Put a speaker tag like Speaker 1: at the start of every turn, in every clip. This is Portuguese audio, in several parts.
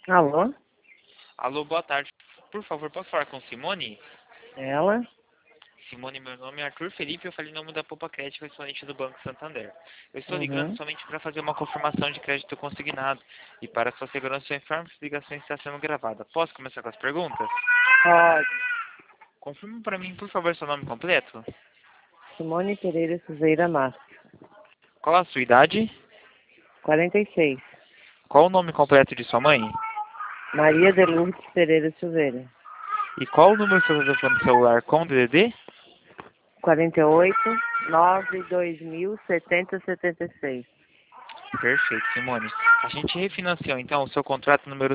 Speaker 1: Alô?
Speaker 2: Alô, boa tarde. Por favor, posso falar com Simone?
Speaker 1: Ela?
Speaker 2: Simone, meu nome é Arthur Felipe, eu falei em nome da Poupa Crédito, correspondente do Banco Santander. Eu estou ligando
Speaker 1: Uhum.
Speaker 2: somente para fazer uma confirmação de crédito consignado e para sua segurança eu informo que essa ligação está sendo gravada. Posso começar com as perguntas?
Speaker 1: Pode.
Speaker 2: Confirme para mim, por favor, seu nome completo.
Speaker 1: Simone Pereira Silveira Massa.
Speaker 2: Qual a sua idade?
Speaker 1: 46.
Speaker 2: Qual o nome completo de sua mãe?
Speaker 1: Maria de Lourdes Pereira Silveira.
Speaker 2: E qual o número do seu telefone celular com DDD?
Speaker 1: 48 9 2000 70 76.
Speaker 2: Perfeito, Simone. A gente refinanciou então o seu contrato número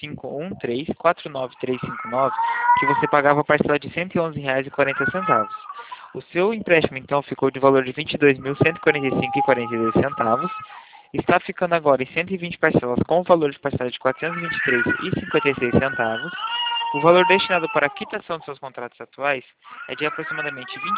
Speaker 2: 5513-49359, que você pagava a parcela de R$ 111,40. O seu empréstimo então ficou de valor de R$ 22.145,42. Está ficando agora em 120 parcelas com o valor de parcela de R$ 423,56. O valor destinado para a quitação dos seus contratos atuais é de aproximadamente R$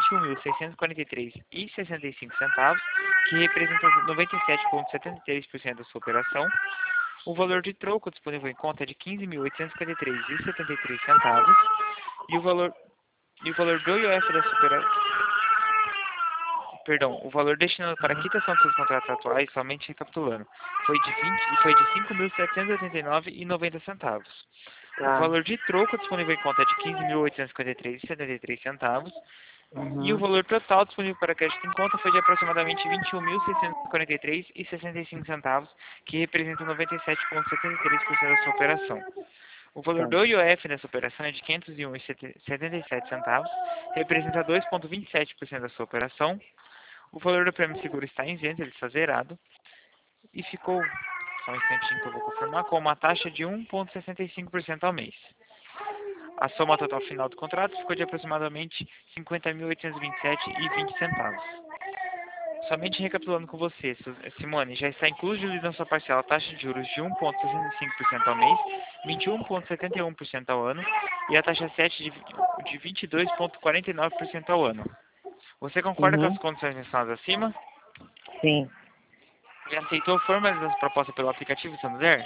Speaker 2: 21.643,65, que representa 97,73% da sua operação. O valor de troco disponível em conta é de R$ 15.853,73 e o valor do IOF da superação. Perdão, o valor destinado para a quitação dos seus contratos atuais, somente recapitulando, foi de R$ 5.789,90. O
Speaker 1: Tá.
Speaker 2: valor de troco disponível em conta é de R$ 15.853,73 e o
Speaker 1: Uhum.
Speaker 2: valor total disponível para crédito em conta foi de aproximadamente R$ 21.643,65, que representa 97,73% da sua operação. O valor
Speaker 1: Tá.
Speaker 2: do IOF nessa operação é de R$ 501,77, representa 2,27% da sua operação. O valor do prêmio seguro está isento, ele está zerado. E ficou, só um instantinho que eu vou confirmar, com uma taxa de 1,65% ao mês. A soma total final do contrato ficou de aproximadamente R$ 50.827,20. Somente recapitulando com você, Simone, já está incluído na sua parcela a taxa de juros de 1,65% ao mês, 21,71% ao ano e a taxa 7 de 22,49% ao ano. Você concorda com as
Speaker 1: Uhum.
Speaker 2: condições mencionadas acima?
Speaker 1: Sim.
Speaker 2: Já aceitou a formalização da proposta pelo aplicativo Santander?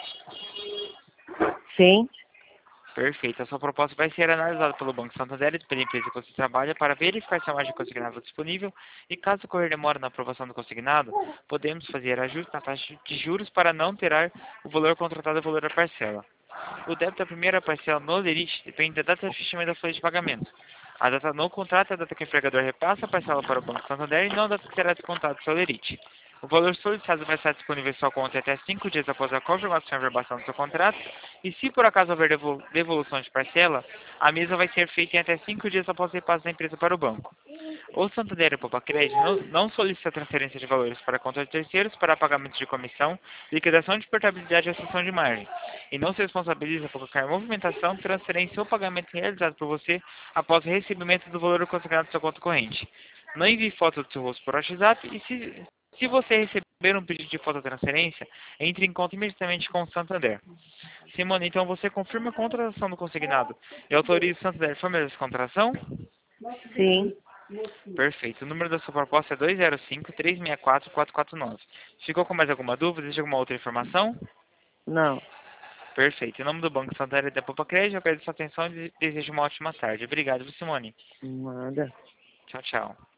Speaker 1: Sim.
Speaker 2: Perfeito. A sua proposta vai ser analisada pelo Banco Santander e pela empresa que você trabalha para verificar se a margem consignada é disponível e, caso ocorrer demora na aprovação do consignado, podemos fazer ajuste na taxa de juros para não alterar o valor contratado e o valor da parcela. O débito da primeira parcela no lerite depende da data de fechamento da folha de pagamento. A data no contrato é a data que o empregador repassa a parcela para o Banco Santander e não a data que será descontado do seu lerite. O valor solicitado vai estar disponível em sua conta até 5 dias após a confirmação e verbação do seu contrato, e se por acaso houver devolução de parcela, a mesma vai ser feita em até 5 dias após o repasse da empresa para o banco. O Santander e Poupa Crédito não solicita transferência de valores para conta de terceiros para pagamento de comissão, liquidação de portabilidade e assunção de margem, e não se responsabiliza por qualquer movimentação, transferência ou pagamento realizado por você após o recebimento do valor consignado da sua conta corrente. Não envie foto do seu rosto por WhatsApp e se você receber um pedido de fototransferência, entre em contato imediatamente com o Santander. Simone, então você confirma a contratação do consignado e autoriza o Santander a formalizar essa contratação?
Speaker 1: Sim.
Speaker 2: Perfeito. O número da sua proposta é 205-364-449. Ficou com mais alguma dúvida? Deseja alguma outra informação?
Speaker 1: Não.
Speaker 2: Perfeito. Em nome do Banco Santander e da Poupa Crédito, eu agradeço a sua atenção e desejo uma ótima tarde. Obrigado, Simone.
Speaker 1: Nada.
Speaker 2: Tchau, tchau.